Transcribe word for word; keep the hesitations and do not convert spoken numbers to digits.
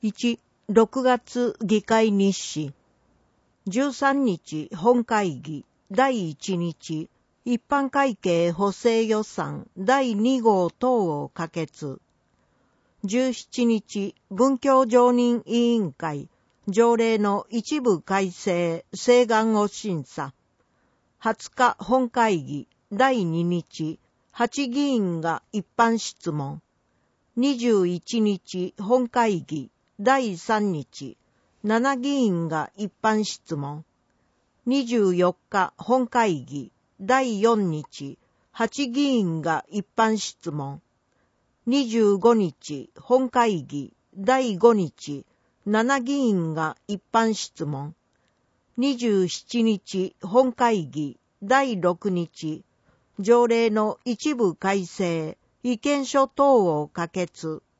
いち、ろくがつ議会日誌。じゅうさんにち本会議だいいちにち一般会計補正予算だいに号等を可決。じゅうしちにち文教常任委員会条例の一部改正請願を審査。はつか本会議だいににちはち議員が一般質問。にじゅういちにち本会議だいさんにちなな議員が一般質問。にじゅうよっか本会議だいよんにちはち議員が一般質問。にじゅうごにち本会議だいごにちなな議員が一般質問。にじゅうしちにち本会議だいろくにち条例の一部改正意見書等を可決。